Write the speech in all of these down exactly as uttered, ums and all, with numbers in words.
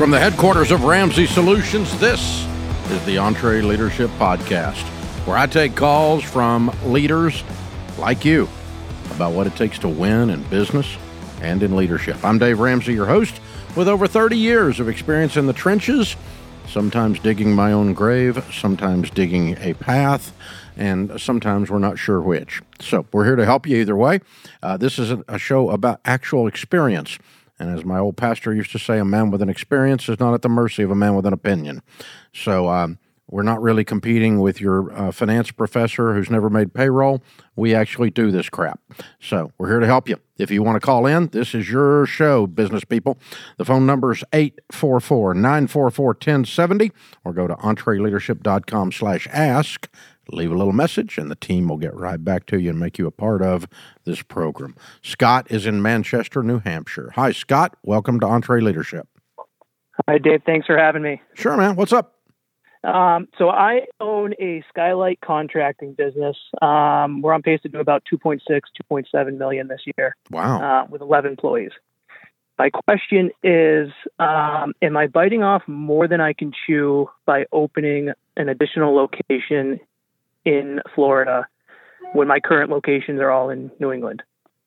From the headquarters of Ramsey Solutions, this is the EntreLeadership Podcast, where I take calls from leaders like you about what it takes to win in business and in leadership. I'm Dave Ramsey, your host, with over thirty years of experience in the trenches, sometimes digging my own grave, sometimes digging a path, and sometimes we're not sure which. So we're here to help you either way. Uh, this is a show about actual experience. And as my old pastor used to say, a man with an experience is not at the mercy of a man with an opinion. So um, we're not really competing with your uh, finance professor who's never made payroll. We actually do this crap. So we're here to help you. If you want to call in, this is your show, business people. The phone number is eight four four, nine four four, one zero seven zero or go to entreleadership.com slash ask. Leave a little message, and the team will get right back to you and make you a part of this program. Scott is in Manchester, New Hampshire. Hi, Scott. Welcome to EntreLeadership. Hi, Dave. Thanks for having me. Sure, man. What's up? Um, so I own a skylight contracting business. Um, we're on pace to do about two point six, two point seven million this year. Wow. Uh, with eleven employees. My question is, um, am I biting off more than I can chew by opening an additional location in Florida when my current locations are all in New England?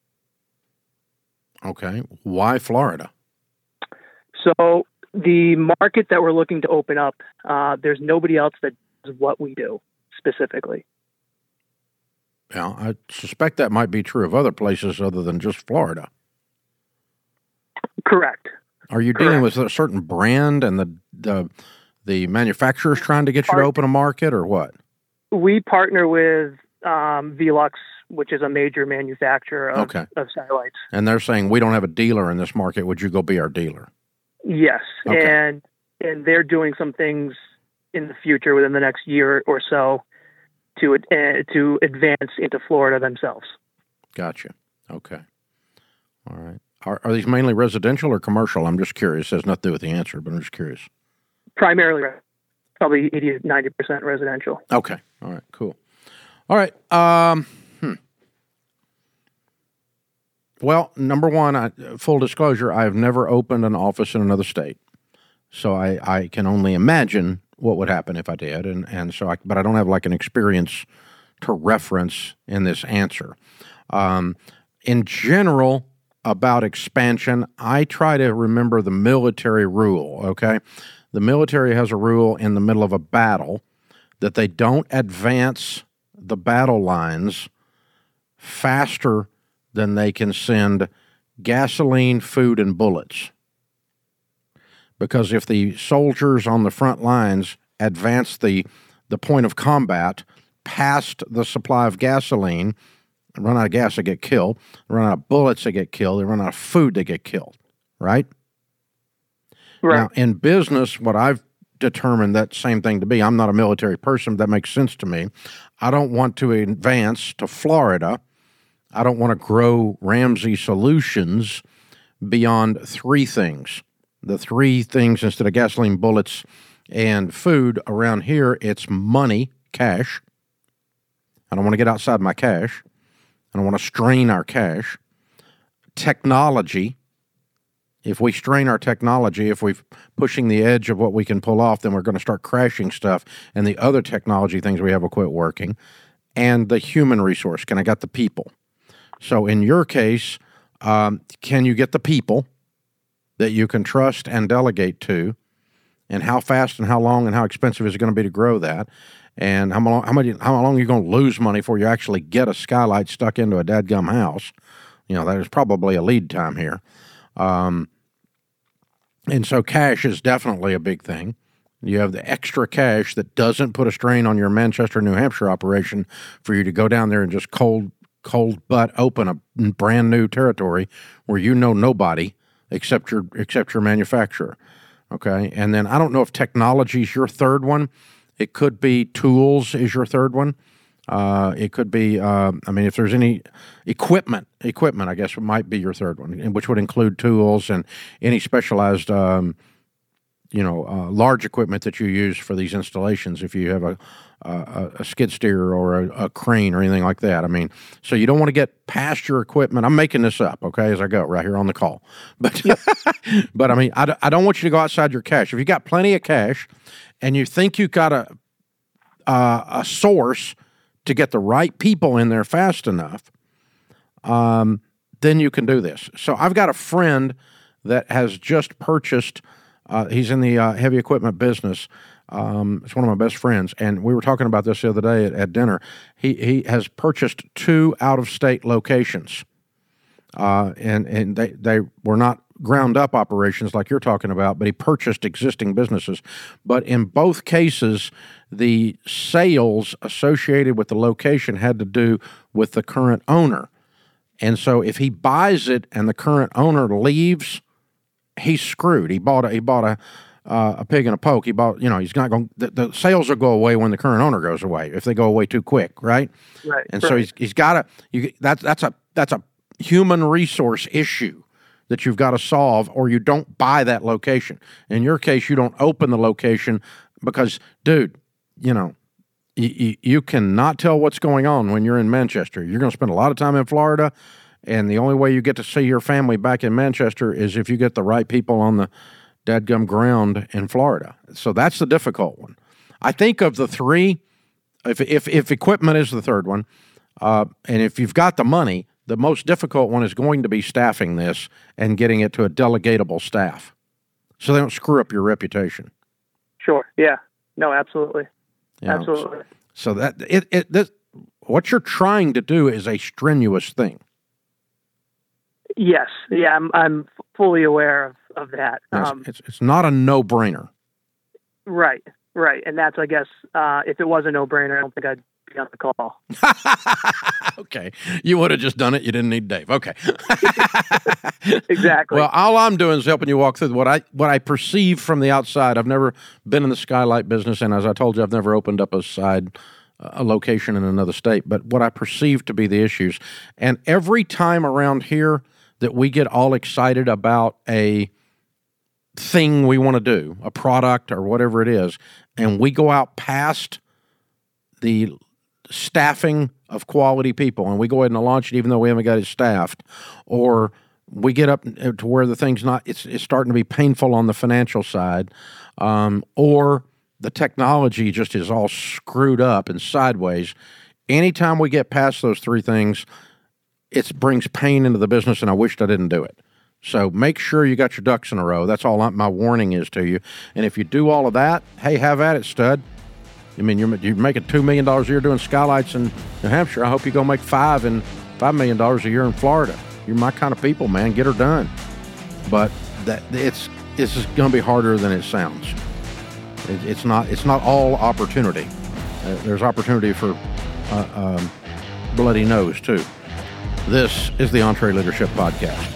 Okay. Why Florida? So the market that we're looking to open up, uh, there's nobody else that does what we do specifically. Yeah, I suspect that might be true of other places other than just Florida. Correct. Are you Correct. dealing with a certain brand and the the, the manufacturer's trying to get you to open a market, or what? We partner with um, Velux, which is a major manufacturer of, okay. of satellites. And they're saying, we don't have a dealer in this market. Would you go be our dealer? Yes. Okay. And and they're doing some things in the future within the next year or so to uh, to advance into Florida themselves. Gotcha. Okay. All right. Are, are these mainly residential or commercial? I'm just curious. It has nothing to do with the answer, but I'm just curious. Primarily probably eighty to ninety percent residential. Okay. All right. Cool. All right. Um, hmm. Well, number one, I, full disclosure, I have never opened an office in another state. So I, I can only imagine what would happen if I did. And, and so I, but I don't have like an experience to reference in this answer. Um, in general, about expansion, I try to remember the military rule, okay? The military has a rule in the middle of a battle that they don't advance the battle lines faster than they can send gasoline, food, and bullets. Because if the soldiers on the front lines advance the, the point of combat past the supply of gasoline, run out of gas, they get killed. Run out of bullets, they get killed. They run out of food, they get killed, right? Right. Now, in business, what I've determined that same thing to be, I'm not a military person, but that makes sense to me. I don't want to advance to Florida. I don't want to grow Ramsey Solutions beyond three things. The three things, instead of gasoline, bullets, and food, around here, it's money, cash. I don't want to get outside my cash. I don't want to strain our cash. Technology. If we strain our technology, if we're pushing the edge of what we can pull off, then we're going to start crashing stuff, and the other technology things we have will quit working. And the human resource. Can I get the people? So in your case, um, can you get the people that you can trust and delegate to, and how fast and how long and how expensive is it going to be to grow that? And how long, how much, how long are you going to lose money before you actually get a skylight stuck into a dadgum house? You know, there's probably a lead time here. Um, and so cash is definitely a big thing. You have the extra cash that doesn't put a strain on your Manchester, New Hampshire operation for you to go down there and just cold, cold butt open a brand new territory where you know nobody except your, except your manufacturer. Okay. And then I don't know if technology is your third one. It could be tools is your third one. Uh, it could be, uh, I mean, if there's any equipment, equipment, I guess, might be your third one, which would include tools and any specialized um, you know, uh, large equipment that you use for these installations. If you have a a, a skid steer or a, a crane or anything like that, I mean, so you don't want to get past your equipment. I'm making this up, okay, as I go right here on the call, but yep. but I mean, I, I don't want you to go outside your cash. If you got plenty of cash, and you think you got a uh, a source to get the right people in there fast enough, um, then you can do this. So I've got a friend that has just purchased. Uh, he's in the uh, heavy equipment business. Um, it's one of my best friends, and we were talking about this the other day at, at dinner. He he has purchased two out-of-state locations, uh, and and they they were not ground-up operations like you're talking about, but he purchased existing businesses. But in both cases, the sales associated with the location had to do with the current owner, and so if he buys it and the current owner leaves, he's screwed. He bought a, he bought a uh, a pig in a poke. He bought, you know, he's not going. The, the sales will go away when the current owner goes away if they go away too quick, right? Right. And right. so he's he's got to. You that's that's a that's a human resource issue that you've got to solve, or you don't buy that location. In your case, you don't open the location because, dude, you know, you you, you cannot tell what's going on when you're in Manchester. You're going to spend a lot of time in Florida. And the only way you get to see your family back in Manchester is if you get the right people on the dadgum ground in Florida. So that's the difficult one. I think of the three, if if, if equipment is the third one, uh, and if you've got the money, the most difficult one is going to be staffing this and getting it to a delegatable staff so they don't screw up your reputation. Sure. Yeah. No, absolutely. You know, absolutely. So, so that it, it this, what you're trying to do is a strenuous thing. Yes, yeah, I'm I'm fully aware of, of that. Um, it's it's not a no-brainer. Right, right, and that's I guess uh, if it was a no-brainer, I don't think I'd be on the call. Okay, you would have just done it. You didn't need Dave. Okay, exactly. Well, all I'm doing is helping you walk through what I what I perceive from the outside. I've never been in the skylight business, and as I told you, I've never opened up a side. A location in another state, but what I perceive to be the issues, and every time around here that we get all excited about a thing we want to do, a product or whatever it is, and we go out past the staffing of quality people and we go ahead and launch it even though we haven't got it staffed, or we get up to where the thing's not, it's, it's starting to be painful on the financial side, um, or the technology just is all screwed up and sideways. Anytime we get past those three things, it brings pain into the business, and I wished I didn't do it. So make sure you got your ducks in a row. That's all I, my warning is to you. And if you do all of that, hey, have at it, stud. I mean, you're, you're making two million dollars a year doing skylights in New Hampshire. I hope you go make five and five million dollars a year in Florida. You're my kind of people, man. Get her done. But that it's this is going to be harder than it sounds. It, it's not. It's not all opportunity. Uh, there's opportunity for uh, um, bloody nose too. This is the EntreLeadership Podcast.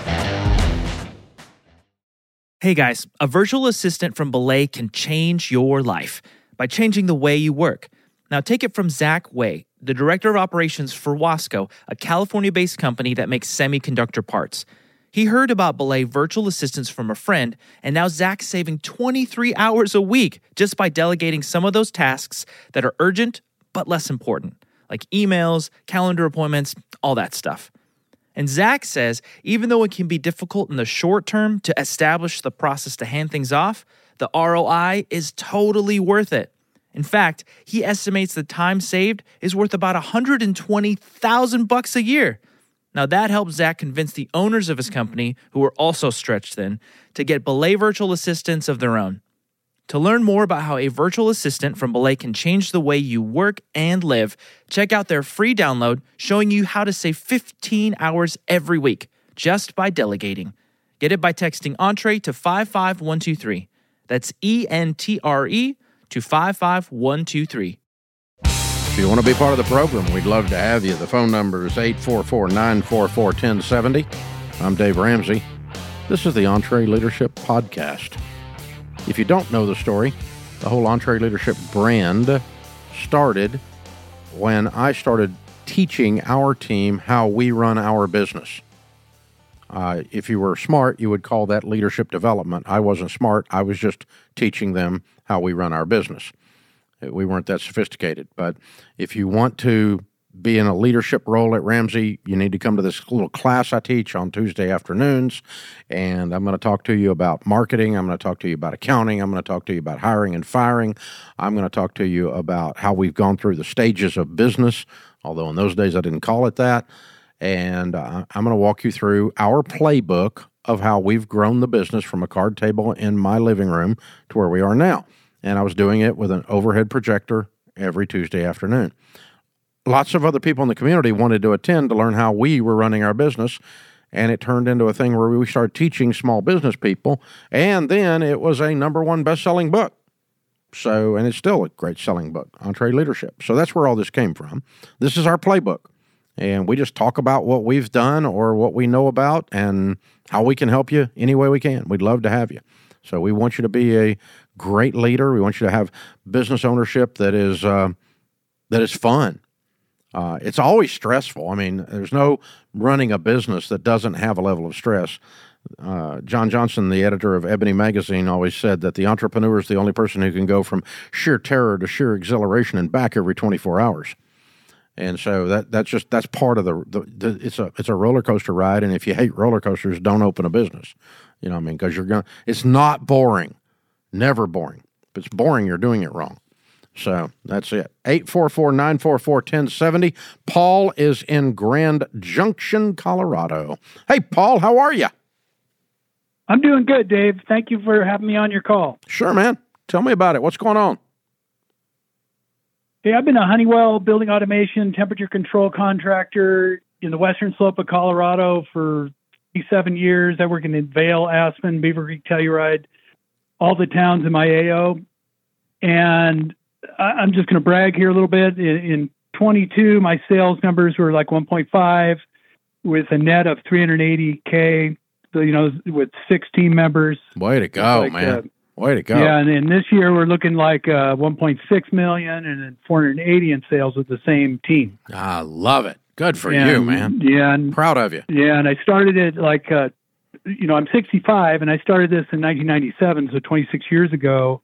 Hey guys, a virtual assistant from Belay can change your life by changing the way you work. Now take it from Zach Way, the Director of Operations for Wasco, a California-based company that makes semiconductor parts. He heard about Belay virtual assistants from a friend, and now Zach's saving twenty-three hours a week just by delegating some of those tasks that are urgent but less important, like emails, calendar appointments, all that stuff. And Zach says, even though it can be difficult in the short term to establish the process to hand things off, the R O I is totally worth it. In fact, he estimates the time saved is worth about one hundred twenty thousand bucks a year. Now that helps Zach convince the owners of his company, who are also stretched thin, to get Belay virtual assistants of their own. To learn more about how a virtual assistant from Belay can change the way you work and live, check out their free download showing you how to save fifteen hours every week just by delegating. Get it by texting Entre to five five one two three. That's E N T R E to five five one two three. If you want to be part of the program, we'd love to have you. The phone number is eight four four, nine four four, one zero seven zero. I'm Dave Ramsey. This is the EntreLeadership Podcast. If you don't know the story, the whole EntreLeadership brand started when I started teaching our team how we run our business. Uh, if you were smart, you would call that leadership development. I wasn't smart. I was just teaching them how we run our business. We weren't that sophisticated. But if you want to be in a leadership role at Ramsey, you need to come to this little class I teach on Tuesday afternoons. And I'm going to talk to you about marketing. I'm going to talk to you about accounting. I'm going to talk to you about hiring and firing. I'm going to talk to you about how we've gone through the stages of business, although in those days I didn't call it that. And uh, I'm going to walk you through our playbook of how we've grown the business from a card table in my living room to where we are now. And I was doing it with an overhead projector every Tuesday afternoon. Lots of other people in the community wanted to attend to learn how we were running our business, and it turned into a thing where we started teaching small business people, and then it was a number one best-selling book. So, and it's still a great selling book, EntreLeadership. So that's where all this came from. This is our playbook, and we just talk about what we've done or what we know about and how we can help you any way we can. We'd love to have you. So we want you to be a great leader. We want you to have business ownership that is uh, that is fun. Uh, it's always stressful. I mean, there's no running a business that doesn't have a level of stress. Uh, John Johnson, the editor of Ebony Magazine, always said that the entrepreneur is the only person who can go from sheer terror to sheer exhilaration and back every twenty-four hours. And so that that's just that's part of the, the, the it's a it's a roller coaster ride. And if you hate roller coasters, don't open a business. You know what I mean? Because you're going. It's not boring, never boring. If it's boring, you're doing it wrong. So that's it. eight four four, nine four four, one zero seven zero. Paul is in Grand Junction, Colorado. Hey, Paul, how are you? I'm doing good, Dave. Thank you for having me on your call. Sure, man. Tell me about it. What's going on? Hey, I've been a Honeywell building automation temperature control contractor in the western slope of Colorado for seven years. I work in Vail, Aspen, Beaver Creek, Telluride, all the towns in my A O. And I'm just going to brag here a little bit. In, in twenty-two, my sales numbers were like one point five with a net of three hundred eighty K. So, you know, with six team members. Way to go, like, man. Uh, Way to go. Yeah, and then this year we're looking like uh, one point six million and then four hundred eighty in sales with the same team. I love it. Good for and, you, man. Yeah. And, proud of you. Yeah, and I started it like, uh, you know, I'm sixty-five, and I started this in nineteen ninety-seven, so twenty-six years ago.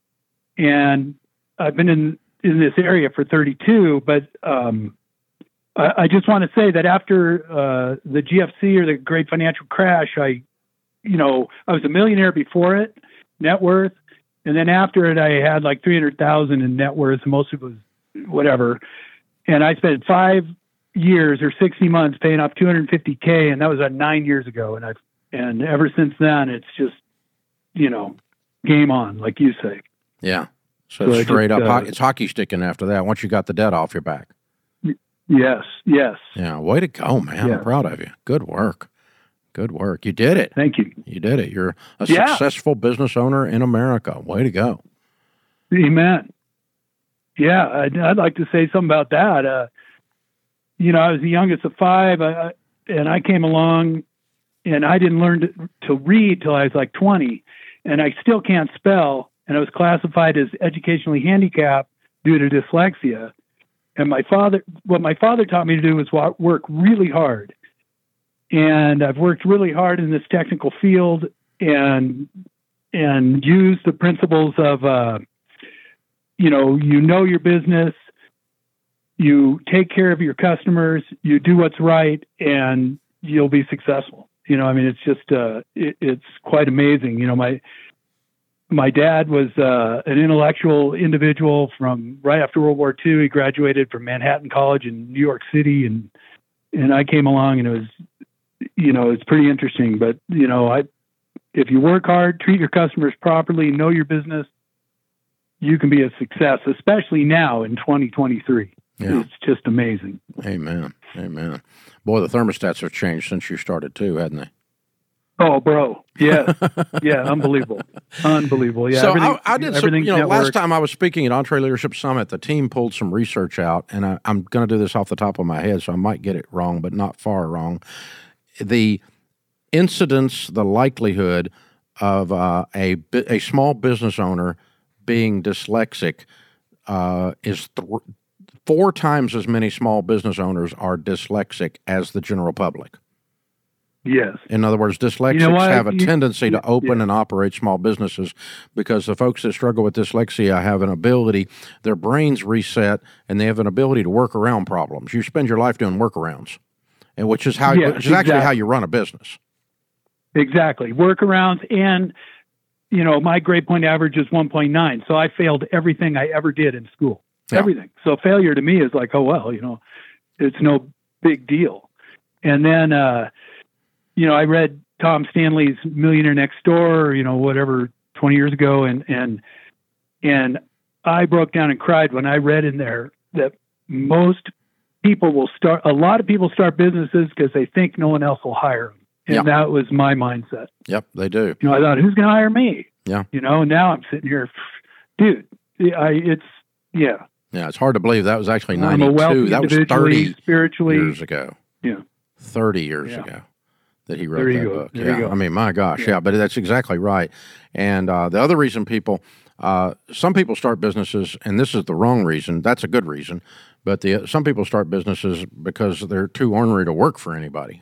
And I've been in, in this area for thirty-two, but um, I, I just want to say that after uh, the G F C or the Great Financial Crash, I, you know, I was a millionaire before it, net worth, and then after it, I had like three hundred thousand in net worth. Most of it was whatever, and I spent five years or sixty months paying off two hundred fifty K, and that was uh, nine years ago. And I've and ever since then, it's just, you know, game on, like you say. Yeah. So, so straight just, up, uh, it's hockey sticking after that. Once you got the debt off your back. Yes. Yes. Yeah. Way to go, man. Yeah. I'm proud of you. Good work. Good work. You did it. Thank you. You did it. You're a yeah. successful business owner in America. Way to go. Amen. Yeah. I'd, I'd like to say something about that. Uh, you know, I was the youngest of five, uh, and I came along, and I didn't learn to, to read till I was like twenty, and I still can't spell, and I was classified as educationally handicapped due to dyslexia. And my father, what my father taught me to do was work really hard. And I've worked really hard in this technical field and and use the principles of, uh, you know, you know your business, you take care of your customers, you do what's right, and you'll be successful. You know, I mean, it's just, uh, it, it's quite amazing. You know, my my dad was uh, an intellectual individual from right after World War Two. He graduated from Manhattan College in New York City, and and I came along, and it was, you know, it's pretty interesting. But, you know, I if you work hard, treat your customers properly, know your business, you can be a success, especially now in twenty twenty-three. Yeah. It's just amazing. Amen. Amen. Boy, the thermostats have changed since you started too, hadn't they? Oh, bro. Yeah. Yeah. Unbelievable. Unbelievable. Yeah. So I, I did some, you know, network. Last time I was speaking at EntreLeadership Summit, the team pulled some research out, and I, I'm going to do this off the top of my head, so I might get it wrong, but not far wrong. The incidence, the likelihood of uh, a, a small business owner being dyslexic uh, is th- four times as many small business owners are dyslexic as the general public. Yes. In other words, dyslexics You know what? have a You- tendency to open yeah. and operate small businesses because the folks that struggle with dyslexia have an ability, their brains reset, and they have an ability to work around problems. You spend your life doing workarounds, and which is how Yes, which is actually how exactly. you run a business. Exactly. Workarounds. And, you know, my grade point average is one point nine. So I failed everything I ever did in school. Yeah. Everything. So failure to me is like, oh, well, you know, it's no big deal. And then, uh, you know, I read Tom Stanley's Millionaire Next Door, you know, whatever, twenty years ago. And, and, and I broke down and cried when I read in there that most people will start, a lot of people start businesses because they think no one else will hire them. And Yeah. that was my mindset. Yep, they do. You know, I thought, who's going to hire me? Yeah. You know, and now I'm sitting here, dude, I, it's, yeah. Yeah, it's hard to believe that was actually I'm a wealthy ninety-two. That was individually, thirty spiritually. years ago. Yeah. thirty years Yeah. ago that he wrote There you that go. book. There yeah, you go. I mean, my gosh, yeah. Yeah. but that's exactly right. And uh, the other reason people, uh, some people start businesses, and this is the wrong reason. That's a good reason, but the some people start businesses because they're too ornery to work for anybody.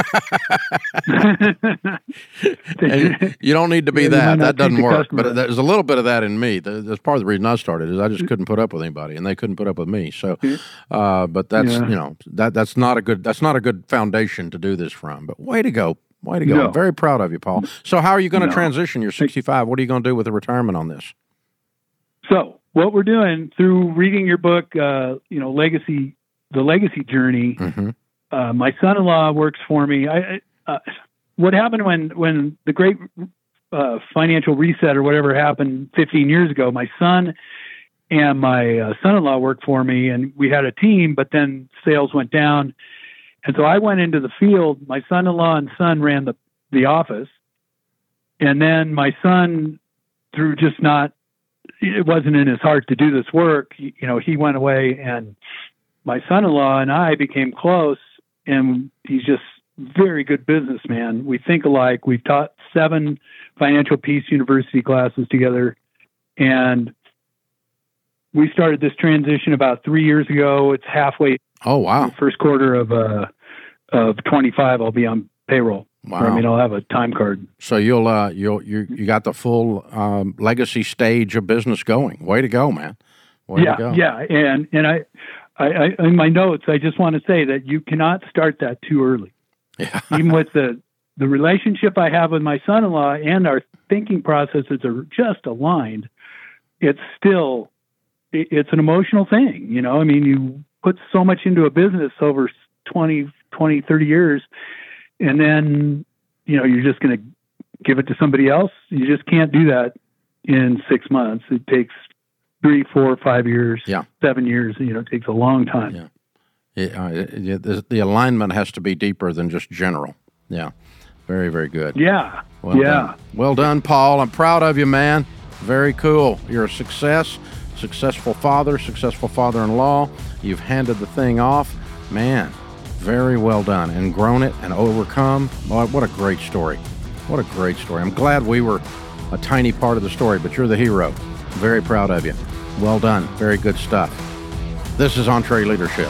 And you don't need to be Yeah, you might that. not That doesn't treat the work. customer But right. there's a little bit of that in me. Th- That's part of the reason I started is I just couldn't put up with anybody, and they couldn't put up with me. So, uh, but that's Yeah. you know that that's not a good that's not a good foundation to do this from. But way to go, way to go! No. I'm very proud of you, Paul. So, how are you going to No. transition? You're sixty-five. What are you going to do with the retirement on this? So what we're doing through reading your book, uh, you know, Legacy, the Legacy Journey, Mm-hmm. uh, my son-in-law works for me. I, I- uh, what happened when, when the great uh, financial reset or whatever happened fifteen years ago, my son and my uh, son-in-law worked for me, and we had a team, but then sales went down. And so I went into the field. My son-in-law and son ran the, the office. And then my son, through just not, it wasn't in his heart to do this work, you know, he went away, and my son-in-law and I became close, and he's just very good businessman. We think alike. We've taught seven Financial Peace University classes together, and we started this transition about three years ago. It's halfway Oh wow, first quarter of uh of twenty-five. I'll be on payroll. wow. Or, I mean, I'll have a time card. So you'll uh you'll you you got the full um, legacy stage of business going. Way to go, man. Way yeah, to go. yeah, and and I, I, I, in my notes, I just want to say that you cannot start that too early. Yeah. Even with the the relationship I have with my son-in-law and our thinking processes are just aligned, it's still it, it's an emotional thing. You know, I mean, you put so much into a business over twenty, twenty, thirty years, and then you know you're just going to give it to somebody else. You just can't do that in six months. It takes three, four, five years, Yeah. seven years. You know, it takes a long time. Yeah. Yeah, uh, it- it- the, the alignment has to be deeper than just general. Yeah. Very, very good. Yeah. Well yeah. done. Well done, Paul. I'm proud of you, man. Very cool. You're a success, successful father, successful father-in-law. You've handed the thing off. Man, very well done. And grown it and overcome. Boy, what a great story. What a great story. I'm glad we were a tiny part of the story, but you're the hero. Very proud of you. Well done. Very good stuff. This is Entree Leadership.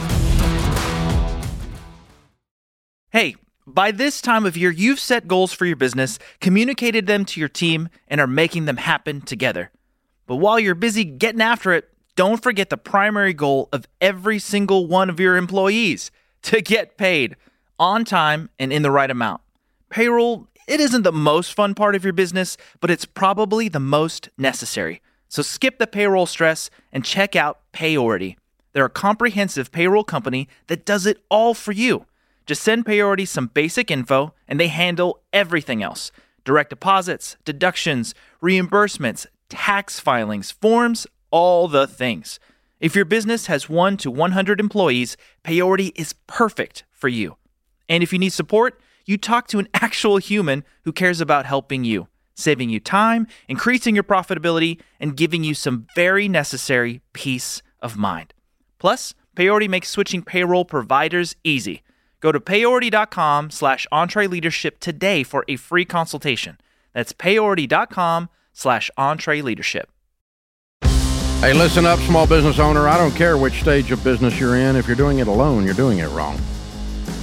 Hey, by this time of year, you've set goals for your business, communicated them to your team, and are making them happen together. But while you're busy getting after it, don't forget the primary goal of every single one of your employees: to get paid on time and in the right amount. Payroll, it isn't the most fun part of your business, but it's probably the most necessary. So skip the payroll stress and check out Payority. They're a comprehensive payroll company that does it all for you. Just send Payority some basic info, and they handle everything else. Direct deposits, deductions, reimbursements, tax filings, forms, all the things. If your business has one to one hundred employees, Payority is perfect for you. And if you need support, you talk to an actual human who cares about helping you, saving you time, increasing your profitability, and giving you some very necessary peace of mind. Plus, Payority makes switching payroll providers easy. Go to payority.com slash entreleadership today for a free consultation. That's payority.com slash entreleadership. Hey, listen up, small business owner. I don't care which stage of business you're in. If you're doing it alone, you're doing it wrong.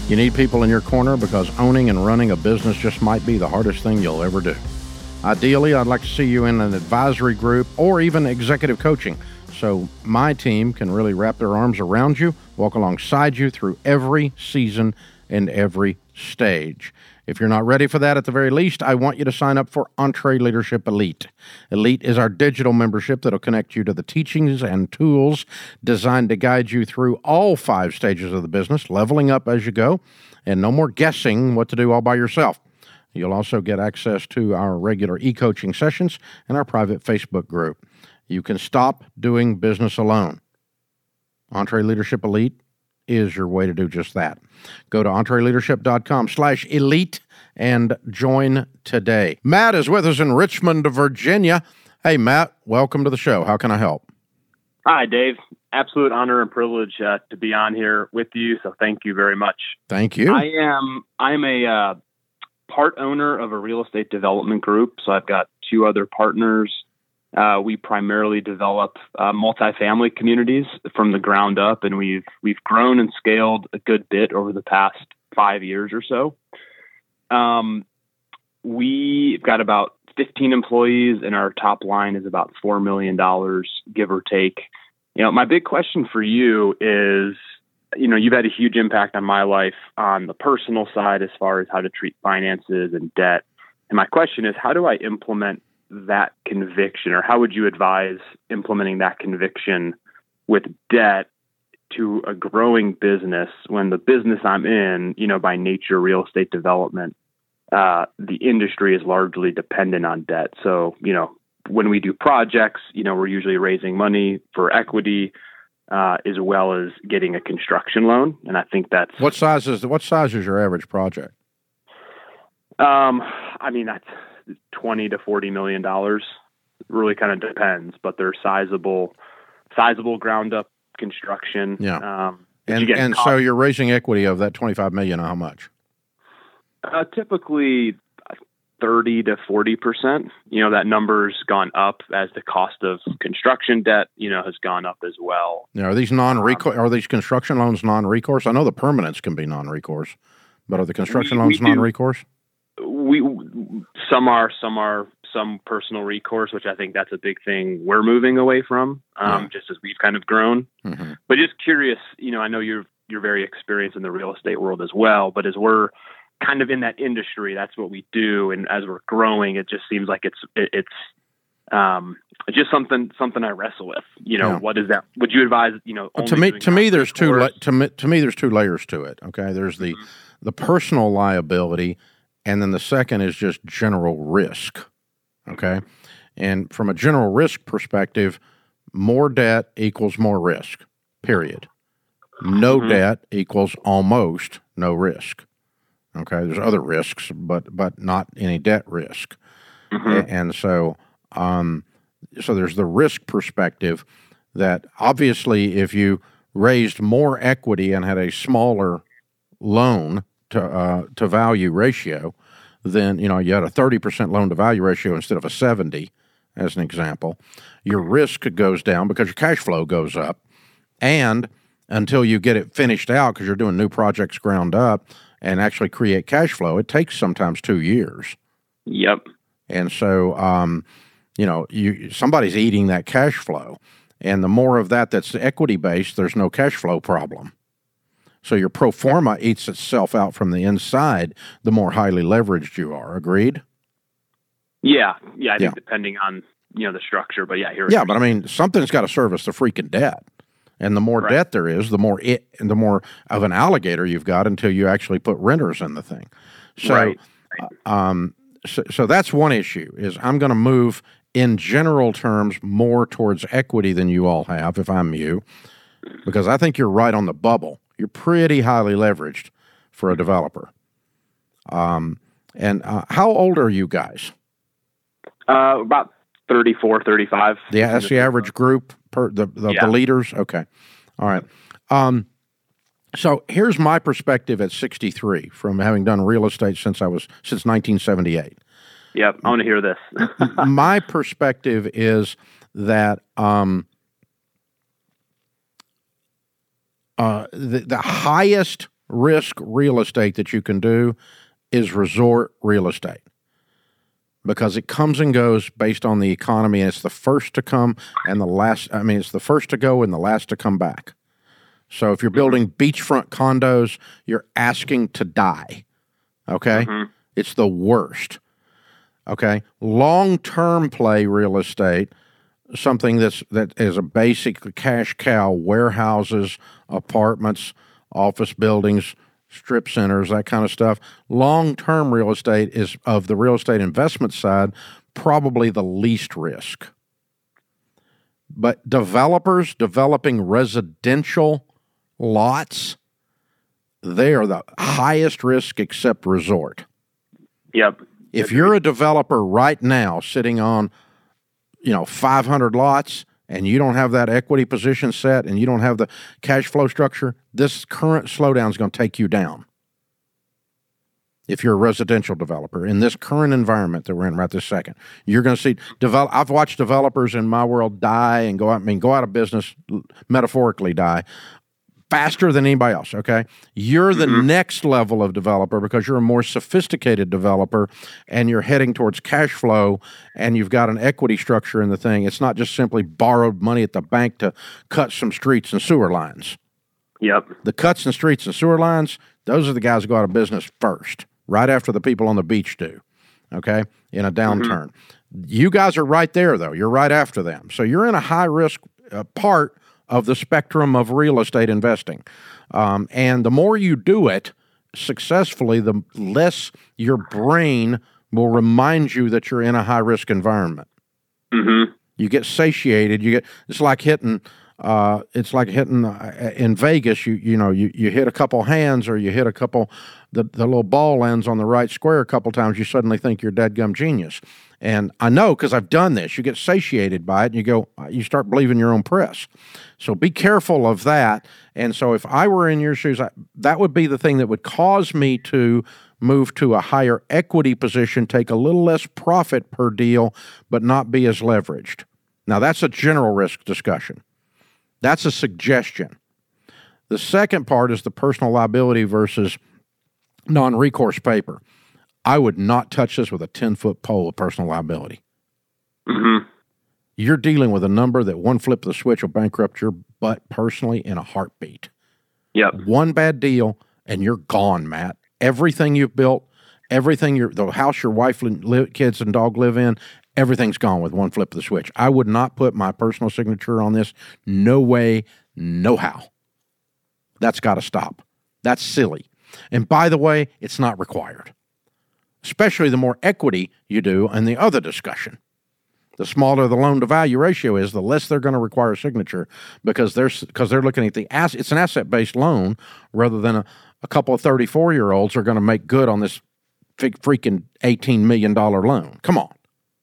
You need people in your corner because owning and running a business just might be the hardest thing you'll ever do. Ideally, I'd like to see you in an advisory group or even executive coaching so my team can really wrap their arms around you, walk alongside you through every season and every stage. If you're not ready for that, at the very least, I want you to sign up for EntreLeadership Elite. Elite is our digital membership that'll connect you to the teachings and tools designed to guide you through all five stages of the business, leveling up as you go, and no more guessing what to do all by yourself. You'll also get access to our regular e-coaching sessions and our private Facebook group. You can stop doing business alone. EntreLeadership Elite is your way to do just that. Go to entreleadership.com slash elite and join today. Matt is with us in Richmond, Virginia. Hey, Matt, welcome to the show. How can I help? Hi, Dave. Absolute honor and privilege uh, to be on here with you, so thank you very much. Thank you. I am I'm a uh, part owner of a real estate development group, so I've got two other partners. Uh, we primarily develop uh, multifamily communities from the ground up, and we've we've grown and scaled a good bit over the past five years or so. Um, we've got about fifteen employees, and our top line is about four million dollars, give or take. You know, my big question for you is, you know, you've had a huge impact on my life on the personal side as far as how to treat finances and debt. And my question is, how do I implement that conviction, or how would you advise implementing that conviction with debt to a growing business when the business I'm in, you know, by nature, real estate development, uh, the industry is largely dependent on debt. So, you know, when we do projects, you know, we're usually raising money for equity, uh, as well as getting a construction loan. And I think that's what size is what size is your average project? Um, I mean, that's twenty to forty million dollars. Really kind of depends, but they're sizable, sizable ground up construction. Yeah. Um, and and so you're raising equity of that twenty-five million. How much? Uh, typically thirty to forty percent. You know, that number's gone up as the cost of construction debt, you know, has gone up as well. Now, are these non-recourse? Um, are these construction loans non-recourse? I know the permanents can be non-recourse, but are the construction we, loans we non-recourse? We some are, some are, some personal recourse, which I think that's a big thing we're moving away from, um, yeah. just as we've kind of grown. Mm-hmm. But just curious, you know, I know you're you're very experienced in the real estate world as well, but as we're kind of in that industry, that's what we do, and as we're growing, it just seems like it's it, it's um, just something something I wrestle with. You know, yeah. what is that? Would you advise? You know, well, to me, to me, there's two la- to me to me there's two layers to it. Okay, there's the mm-hmm. the personal liability. And then the second is just general risk, okay? And from a general risk perspective, more debt equals more risk, period. No mm-hmm. debt equals almost no risk, okay? There's other risks, but but not any debt risk. Mm-hmm. And so, um, so there's the risk perspective that obviously if you raised more equity and had a smaller loan to uh, to value ratio, then, you know, you had a thirty percent loan to value ratio instead of a seventy, as an example. Your risk goes down because your cash flow goes up. And until you get it finished out, because you're doing new projects ground up and actually create cash flow, it takes sometimes two years. Yep. And so, um, you know, you somebody's eating that cash flow. And the more of that that's equity-based, there's no cash flow problem. So your pro forma eats itself out from the inside, the more highly leveraged you are. Agreed? Yeah. Yeah, I think yeah. depending on, you know, the structure. But yeah, here. Yeah, but I mean, something's got to service the freaking debt. And the more right. debt there is, the more it, and the more of an alligator you've got until you actually put renters in the thing. So, right. Right. Um, so, so that's one issue, is I'm going to move in general terms more towards equity than you all have, if I'm you, because I think you're right on the bubble. You're pretty highly leveraged for a developer. Um, and uh, how old are you guys? Uh, about thirty-four, thirty-five. Yeah, that's the average group, per the, the, yeah. the leaders? Okay. All right. Um, so here's my perspective at sixty-three from having done real estate since I was, since nineteen seventy-eight. Yep, I want to hear this. My perspective is that um, uh, the, the highest risk real estate that you can do is resort real estate, because it comes and goes based on the economy, and it's the first to come and the last. I mean, it's the first to go and the last to come back. So if you're building beachfront condos, you're asking to die. Okay? Mm-hmm. It's the worst. Okay? Long-term play real estate, something that's that is a basic cash cow, warehouses, apartments, office buildings, strip centers, that kind of stuff. Long-term real estate is, of the real estate investment side, probably the least risk. But developers developing residential lots, they are the highest risk except resort. Yep. If you're a developer right now sitting on, you know, five hundred lots and you don't have that equity position set and you don't have the cash flow structure, this current slowdown is going to take you down. If you're a residential developer in this current environment that we're in right this second, you're going to see develop. I've watched developers in my world die and go out. I mean, go out of business, metaphorically die, faster than anybody else. Okay, you're the mm-hmm. next level of developer because you're a more sophisticated developer, and you're heading towards cash flow, and you've got an equity structure in the thing. It's not just simply borrowed money at the bank to cut some streets and sewer lines. Yep. The cuts and streets and sewer lines, those are the guys who go out of business first, right after the people on the beach do, okay, in a downturn. Mm-hmm. You guys are right there, though. You're right after them. So you're in a high-risk uh, part of the spectrum of real estate investing. Um, and the more you do it successfully, the less your brain will remind you that you're in a high-risk environment. Mm-hmm. You get satiated. You get it's like hitting uh, it's like hitting uh, in Vegas. You you know you, you hit a couple hands, or you hit a couple the the little ball lands on the right square a couple times. You suddenly think you're dadgum genius. And I know because I've done this. You get satiated by it, and you go you start believing your own press. So be careful of that. And so if I were in your shoes, I, that would be the thing that would cause me to move to a higher equity position, take a little less profit per deal, but not be as leveraged. Now, that's a general risk discussion. That's a suggestion. The second part is the personal liability versus non-recourse paper. I would not touch this with a ten-foot pole of personal liability. Mm-hmm. You're dealing with a number that one flip of the switch will bankrupt your butt personally in a heartbeat. Yep. One bad deal, and you're gone, Matt. Everything you've built, everything, your the house your wife, live, kids, and dog live in, everything's gone with one flip of the switch. I would not put my personal signature on this. No way, no how. That's got to stop. That's silly. And by the way, it's not required, especially the more equity you do in the other discussion. The smaller the loan-to-value ratio is, the less they're going to require a signature because they're because they're looking at the asset. It's an asset-based loan rather than a, a couple of thirty-four-year-olds are going to make good on this freaking eighteen million dollars loan. Come on.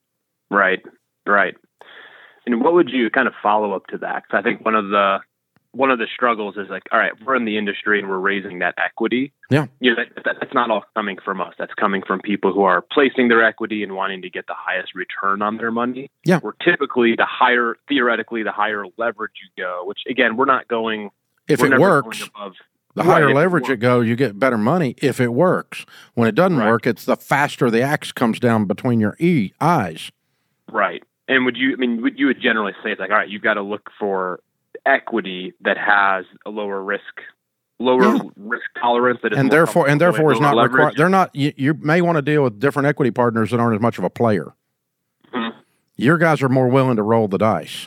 Right, right. And what would you kind of follow up to that? Because I think one of the one of the struggles is like, all right, we're in the industry and we're raising that equity. Yeah. You know, that, that, that's not all coming from us. That's coming from people who are placing their equity and wanting to get the highest return on their money. Yeah. We're typically the higher, theoretically, the higher leverage you go, which again, we're not going. If it works, above, the right, higher leverage it goes, you get better money if it works. When it doesn't right. work, it's the faster the axe comes down between your e- eyes. Right. And would you, I mean, would you would generally say it's like, all right, you've got to look for equity that has a lower risk, lower yeah. risk tolerance, that is and therefore and therefore is not required. They're not. You, you may want to deal with different equity partners that aren't as much of a player. Mm-hmm. Your guys are more willing to roll the dice,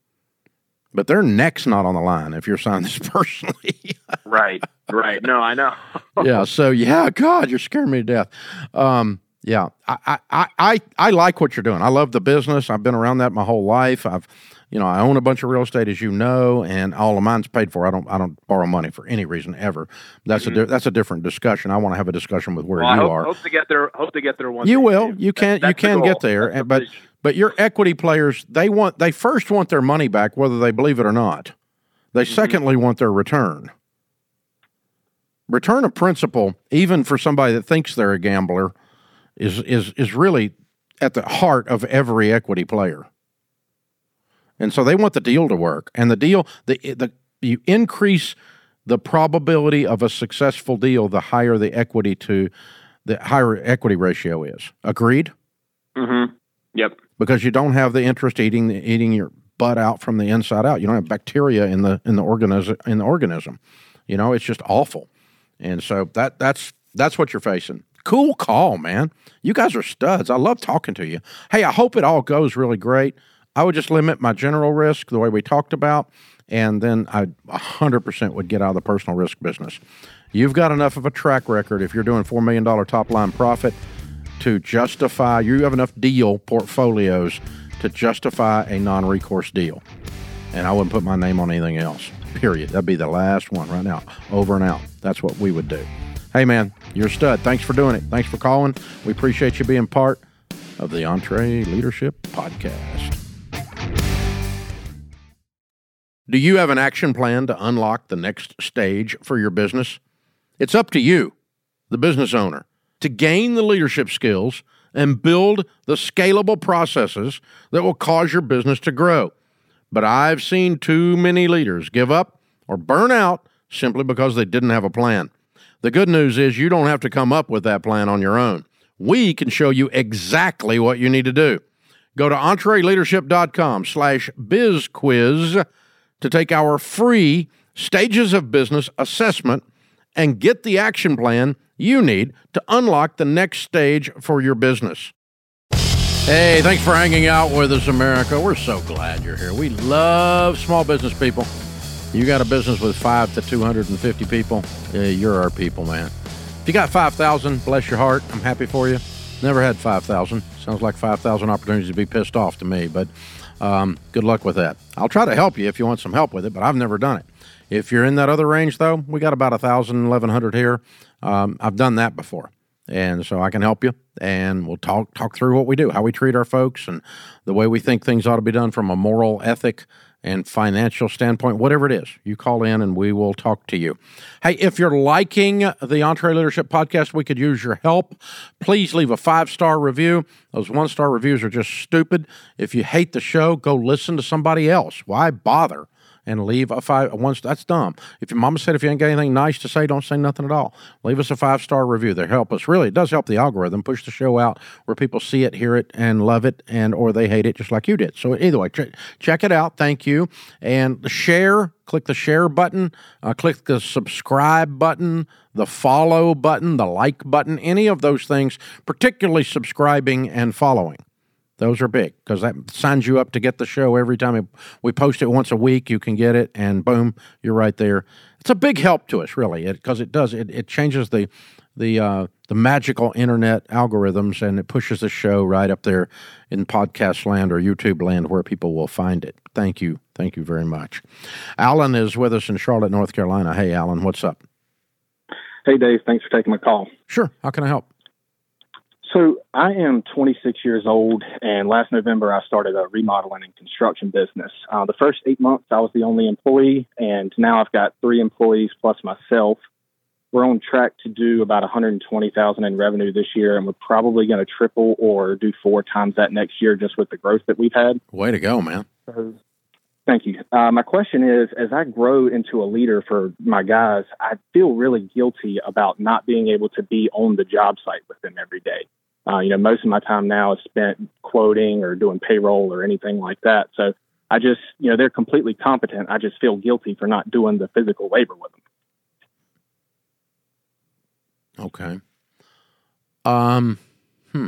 but their neck's not on the line if you're signing this personally. Right. Right. No, I know. yeah. So yeah, God, you're scaring me to death. Um, yeah, I, I, I, I like what you're doing. I love the business. I've been around that my whole life. I've, you know, I own a bunch of real estate, as you know, and all of mine's paid for. I don't, I don't borrow money for any reason ever. That's mm-hmm. a, di- that's a different discussion. I want to have a discussion with where well, you I hope, are. Hope to get there. Hope to get there one. You day, will. too. You can. That's, you can the get there. That's but, the but your equity players, they want, they first want their money back, whether they believe it or not. They mm-hmm. secondly want their return. Return of principal, even for somebody that thinks they're a gambler, is is is really at the heart of every equity player. And so they want the deal to work. And the deal, the the you increase the probability of a successful deal, the higher the equity to the higher equity ratio is. Agreed? Mm-hmm. Yep. Because you don't have the interest eating eating your butt out from the inside out. You don't have bacteria in the in the organism in the organism. You know, it's just awful. And so that that's that's what you're facing. Cool call, man. You guys are studs. I love talking to you. Hey, I hope it all goes really great. I would just limit my general risk the way we talked about, and then I one hundred percent would get out of the personal risk business. You've got enough of a track record if you're doing four million dollars top-line profit to justify, you have enough deal portfolios to justify a non-recourse deal. And I wouldn't put my name on anything else, period. That'd be the last one right now, over and out. That's what we would do. Hey, man, you're a stud. Thanks for doing it. Thanks for calling. We appreciate you being part of the EntreLeadership Podcast. Do you have an action plan to unlock the next stage for your business? It's up to you, the business owner, to gain the leadership skills and build the scalable processes that will cause your business to grow. But I've seen too many leaders give up or burn out simply because they didn't have a plan. The good news is you don't have to come up with that plan on your own. We can show you exactly what you need to do. Go to EntreLeadership.com slash BizQuiz to take our free Stages of Business assessment and get the action plan you need to unlock the next stage for your business. Hey, thanks for hanging out with us, America. We're so glad you're here. We love small business people. You got a business with five to two hundred fifty people, yeah, you're our people, man. If you got five thousand, bless your heart. I'm happy for you. Never had five thousand. Sounds like five thousand opportunities to be pissed off to me, but um, good luck with that. I'll try to help you if you want some help with it, but I've never done it. If you're in that other range, though, we got about one thousand, eleven hundred here. Um, I've done that before, and so I can help you, and we'll talk talk through what we do, how we treat our folks, and the way we think things ought to be done from a moral, ethic, and financial standpoint, whatever it is. You call in, and we will talk to you. Hey, if you're liking the EntreLeadership Podcast, we could use your help. Please leave a five-star review. Those one-star reviews are just stupid. If you hate the show, go listen to somebody else. Why bother? And leave a five, a one, that's dumb. If your mama said if you ain't got anything nice to say, don't say nothing at all. Leave us a five-star review. They help us. Really, it does help the algorithm push the show out where people see it, hear it, and love it, and or they hate it just like you did. So either way, ch- check it out. Thank you. And the share, click the share button, uh, click the subscribe button, the follow button, the like button, any of those things, particularly subscribing and following. Those are big because that signs you up to get the show every time we post it once a week. You can get it, and boom, you're right there. It's a big help to us, really, because it, it does. It, it changes the the uh, the magical internet algorithms, and it pushes the show right up there in podcast land or YouTube land where people will find it. Thank you. Thank you very much. Alan is with us in Charlotte, North Carolina. Hey, Alan, what's up? Hey, Dave. Thanks for taking my call. Sure. How can I help? So I am twenty-six years old, and last November I started a remodeling and construction business. Uh, the first eight months I was the only employee, and now I've got three employees plus myself. We're on track to do about one hundred twenty thousand dollars in revenue this year, and we're probably going to triple or do four times that next year just with the growth that we've had. Way to go, man. So, thank you. Uh, my question is, as I grow into a leader for my guys, I feel really guilty about not being able to be on the job site with them every day. Uh, you know, most of my time now is spent quoting or doing payroll or anything like that. So I just, you know, they're completely competent. I just feel guilty for not doing the physical labor with them. Okay. Um, hmm.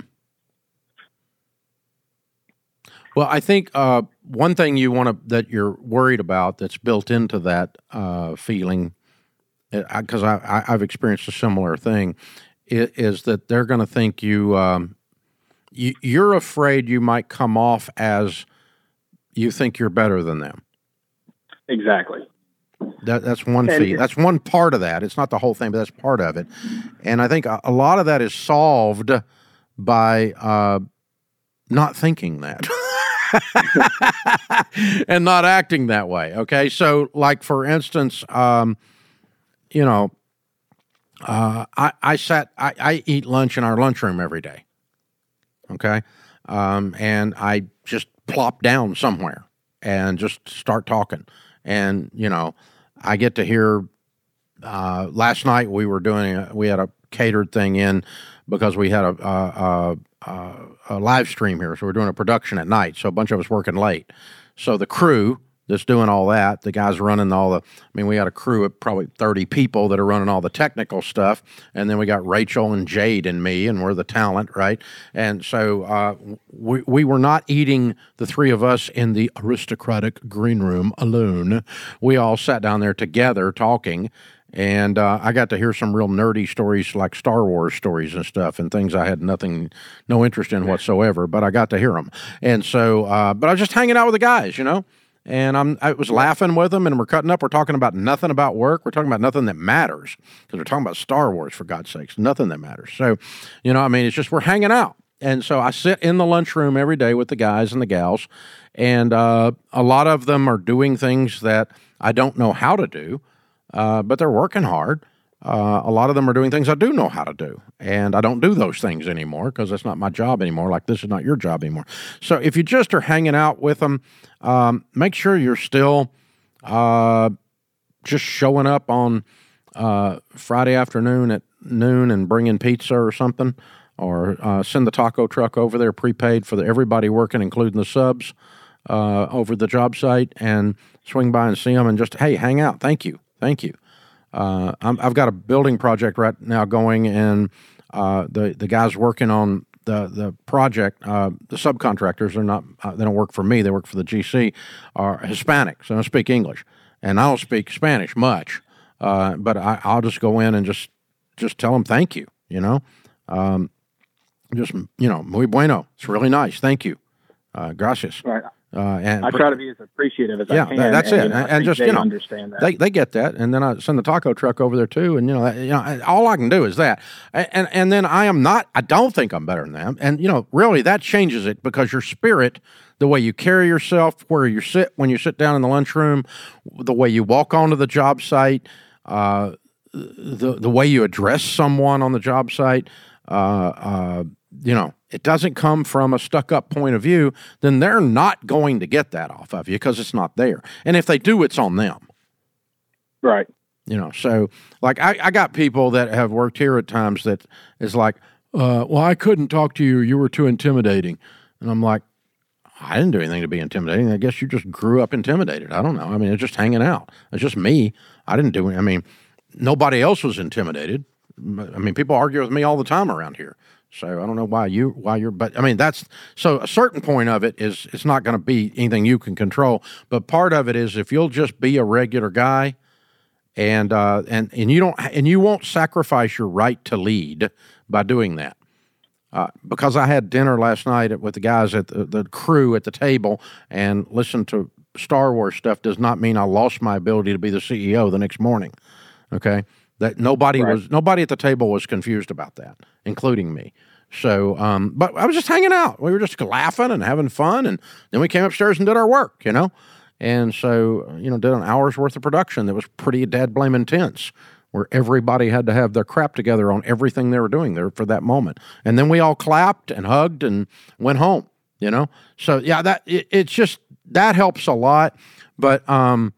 Well, I think uh, one thing you want to that you're worried about that's built into that uh, feeling, because I, I, I've experienced a similar thing, is, is that they're going to think you, um, you you're afraid you might come off as you think you're better than them. Exactly. That, that's one fee. That's one part of that. It's not the whole thing, but that's part of it. And I think a, a lot of that is solved by uh, not thinking that and not acting that way. Okay. So like, for instance, um, you know, uh, I, I sat, I, I eat lunch in our lunchroom every day. Okay. Um, and I just plop down somewhere and just start talking. And, you know, I get to hear uh, last night we were doing, a, we had a catered thing in because we had a, a, a, a live stream here. So we're doing a production at night. So a bunch of us working late. So the crew that's doing all that, the guys running all the, I mean, we had a crew of probably thirty people that are running all the technical stuff. And then we got Rachel and Jade and me, and we're the talent, right? And so uh, we, we were not eating, the three of us, in the aristocratic green room alone. We all sat down there together talking. And uh, I got to hear some real nerdy stories, like Star Wars stories and stuff, and things I had nothing, no interest in whatsoever, but I got to hear them. And so, uh, but I was just hanging out with the guys, you know, and I'm, I was laughing with them, and we're cutting up. We're talking about nothing about work. We're talking about nothing that matters, because we're talking about Star Wars, for God's sakes, nothing that matters. So, you know, I mean, it's just, we're hanging out. And so I sit in the lunchroom every day with the guys and the gals, and uh, a lot of them are doing things that I don't know how to do. Uh, but they're working hard. Uh, a lot of them are doing things I do know how to do, and I don't do those things anymore because that's not my job anymore, like this is not your job anymore. So if you just are hanging out with them, um, make sure you're still uh, just showing up on uh, Friday afternoon at noon and bringing pizza or something, or uh, send the taco truck over there prepaid for the, everybody working, including the subs, uh, over the job site, and swing by and see them and just, hey, hang out. Thank you. Thank you. Uh, I'm, I've got a building project right now going, and uh, the the guys working on the the project, uh, the subcontractors, are not uh, they don't work for me. They work for the G C. Are Hispanic, so I don't speak English, and I don't speak Spanish much. Uh, but I, I'll just go in and just just tell them thank you. You know, um, just you know, muy bueno. It's really nice. Thank you. Uh, gracias. Right. Uh, and I try to be as appreciative as yeah, I can. that's and, it. You know, and and just they you know, understand that. they they get that, and then I send the taco truck over there too, and you know, that, you know, all I can do is that, and, and and then I am not. I don't think I'm better than them, and you know, really that changes it, because your spirit, the way you carry yourself, where you sit when you sit down in the lunchroom, the way you walk onto the job site, uh, the the way you address someone on the job site, uh, uh, you know. It doesn't come from a stuck-up point of view, then they're not going to get that off of you because it's not there. And if they do, it's on them. Right. You know, so, like, I, I got people that have worked here at times that is like, uh, well, I couldn't talk to you. You were too intimidating. And I'm like, I didn't do anything to be intimidating. I guess you just grew up intimidated. I don't know. I mean, it's just hanging out. It's just me. I didn't do it. I mean, nobody else was intimidated. I mean, people argue with me all the time around here. So I don't know why you, why you're, but I mean, that's, so a certain point of it is, it's not going to be anything you can control, but part of it is if you'll just be a regular guy and, uh, and, and you don't, and you won't sacrifice your right to lead by doing that. Uh, because I had dinner last night with the guys at the, the crew at the table and listened to Star Wars stuff does not mean I lost my ability to be the C E O the next morning. Okay. That nobody right. was, nobody at the table was confused about that, including me. So, um, but I was just hanging out. We were just laughing and having fun, and then we came upstairs and did our work, you know. And so, you know, did an hour's worth of production that was pretty dad blame intense, where everybody had to have their crap together on everything they were doing there for that moment. And then we all clapped and hugged and went home, you know. So yeah, that it, it's just that helps a lot. But um,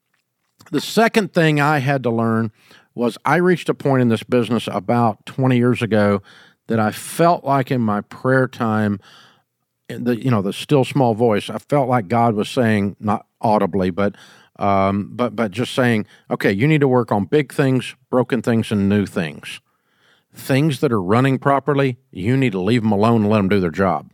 the second thing I had to learn was I reached a point in this business about twenty years ago that I felt like in my prayer time, the you know the still small voice, I felt like God was saying, not audibly, but um, but but just saying, okay, you need to work on big things, broken things, and new things. Things that are running properly, you need to leave them alone and let them do their job,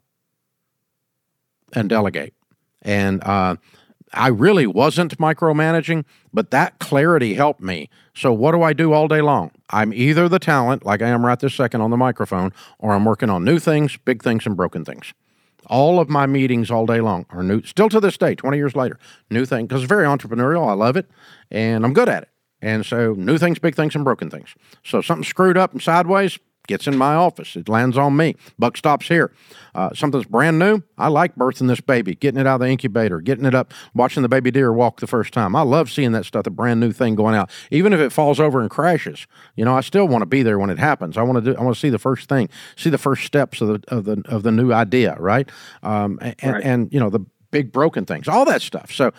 and delegate. And uh, I really wasn't micromanaging, but that clarity helped me. So what do I do all day long? I'm either the talent, like I am right this second on the microphone, or I'm working on new things, big things, and broken things. All of my meetings all day long are new, still to this day, twenty years later, new thing, because it's very entrepreneurial. I love it, and I'm good at it. And so new things, big things, and broken things. So something screwed up and sideways, gets in my office. It lands on me. Buck stops here. Uh, something's brand new. I like birthing this baby, getting it out of the incubator, getting it up, watching the baby deer walk the first time. I love seeing that stuff, the brand new thing going out. Even if it falls over and crashes, you know, I still want to be there when it happens. I want to do. I want to see the first thing, see the first steps of the of the of the new idea, right? Um, and, right. and you know the big broken things, all that stuff. So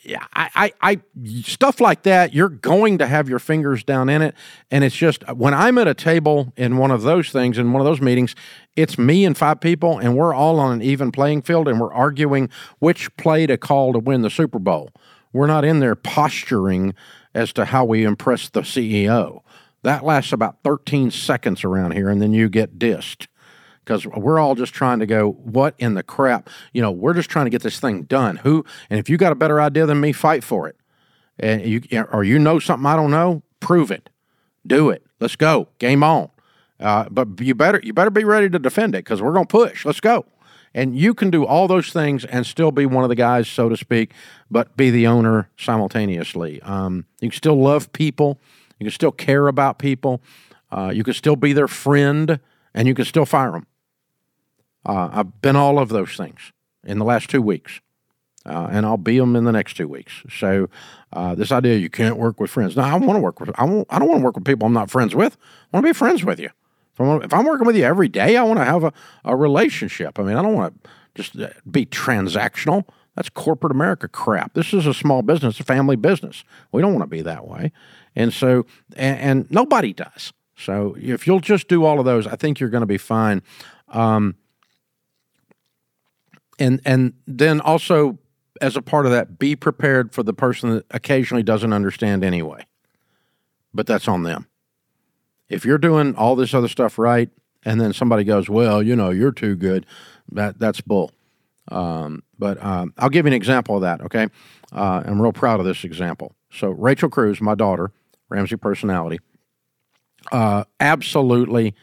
yeah, I, I, I, stuff like that, you're going to have your fingers down in it. And it's just, when I'm at a table in one of those things, in one of those meetings, it's me and five people, and we're all on an even playing field, and we're arguing which play to call to win the Super Bowl. We're not in there posturing as to how we impress the C E O. That lasts about thirteen seconds around here, and then you get dissed. Because we're all just trying to go, what in the crap? You know, we're just trying to get this thing done. Who? And if you got a better idea than me, fight for it. And you, or you know something I don't know, prove it. Do it. Let's go. Game on. Uh, but you better you better be ready to defend it, because we're going to push. Let's go. And you can do all those things and still be one of the guys, so to speak, but be the owner simultaneously. Um, you can still love people. You can still care about people. Uh, you can still be their friend, and you can still fire them. Uh, I've been all of those things in the last two weeks, uh, and I'll be them in the next two weeks. So uh, this idea you can't work with friends. No, I want to work with. I, won't, I don't want to work with people I'm not friends with. I want to be friends with you. If I'm, if I'm working with you every day, I want to have a, a relationship. I mean, I don't want to just be transactional. That's corporate America crap. This is a small business, a family business. We don't want to be that way. And so, and, and nobody does. So if you'll just do all of those, I think you're going to be fine. Um, And and then also, as a part of that, be prepared for the person that occasionally doesn't understand anyway. But that's on them. If you're doing all this other stuff right, and then somebody goes, well, you know, you're too good, that that's bull. Um, but um, I'll give you an example of that, okay? Uh, I'm real proud of this example. So Rachel Cruz, my daughter, Ramsey personality, uh, absolutely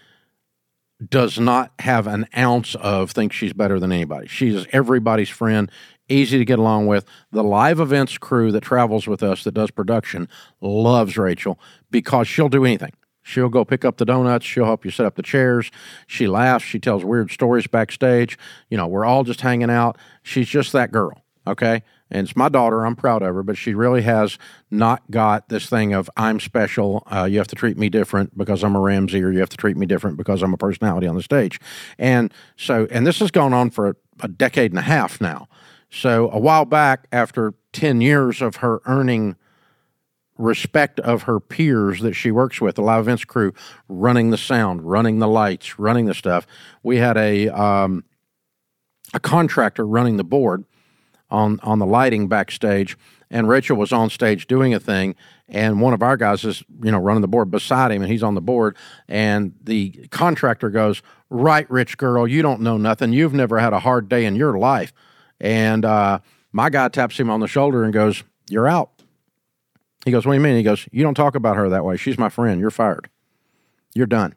does not have an ounce of think she's better than anybody. She's everybody's friend, easy to get along with. The live events crew that travels with us that does production loves Rachel because she'll do anything. She'll go pick up the donuts. She'll help you set up the chairs. She laughs. She tells weird stories backstage. You know, we're all just hanging out. She's just that girl, okay? And it's my daughter. I'm proud of her, but she really has not got this thing of I'm special. Uh, you have to treat me different because I'm a Ramsey, or you have to treat me different because I'm a personality on the stage. And so, and this has gone on for a, a decade and a half now. So a while back, after ten years of her earning respect of her peers that she works with, the live events crew, running the sound, running the lights, running the stuff, we had a um, a contractor running the board on on the lighting backstage, and Rachel was on stage doing a thing, and one of our guys is, you know, running the board beside him, and he's on the board, and the contractor goes, right, rich girl, you don't know nothing. You've never had a hard day in your life. And uh, my guy taps him on the shoulder and goes, you're out. He goes, what do you mean? He goes, you don't talk about her that way. She's my friend. You're fired. You're done.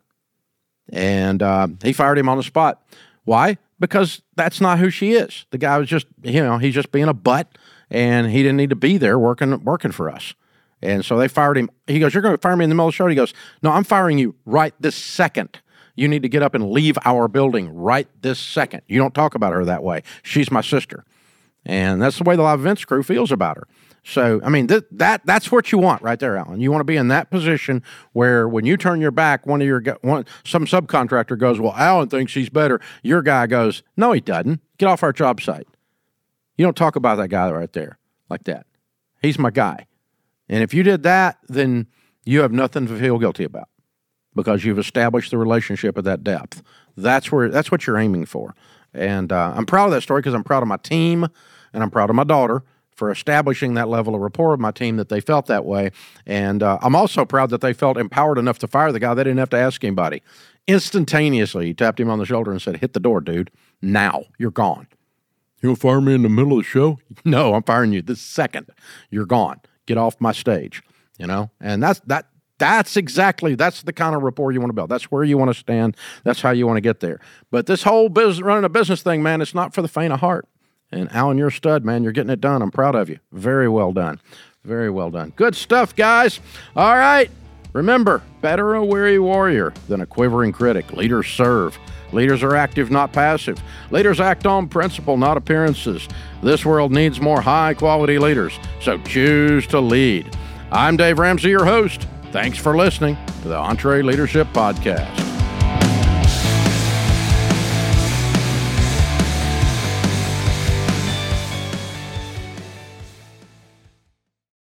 And uh, he fired him on the spot. Why? Because that's not who she is. The guy was just, you know, he's just being a butt, and he didn't need to be there working working for us. And so they fired him. He goes, you're going to fire me in the middle of the show? He goes, no, I'm firing you right this second. You need to get up and leave our building right this second. You don't talk about her that way. She's my sister. And that's the way the live events crew feels about her. So, I mean, th- that that's what you want right there, Alan. You want to be in that position where when you turn your back, one of your one some subcontractor goes, well, Alan thinks he's better. Your guy goes, no, he doesn't. Get off our job site. You don't talk about that guy right there like that. He's my guy. And if you did that, then you have nothing to feel guilty about because you've established the relationship at that depth. That's where that's what you're aiming for. And uh, I'm proud of that story because I'm proud of my team and I'm proud of my daughter for establishing that level of rapport with my team that they felt that way. And uh, I'm also proud that they felt empowered enough to fire the guy. They didn't have to ask anybody. Instantaneously, he tapped him on the shoulder and said, hit the door, dude. Now. You're gone. You'll fire me in the middle of the show? No, I'm firing you this second. You're gone. Get off my stage. You know? And that's that. That's exactly, that's the kind of rapport you want to build. That's where you want to stand. That's how you want to get there. But this whole business, running a business thing, man, it's not for the faint of heart. And Alan, you're a stud, man. You're getting it done. I'm proud of you. Very well done. Very well done. Good stuff, guys. All right. Remember, better a weary warrior than a quivering critic. Leaders serve. Leaders are active, not passive. Leaders act on principle, not appearances. This world needs more high-quality leaders, so choose to lead. I'm Dave Ramsey, your host. Thanks for listening to the EntreLeadership Podcast.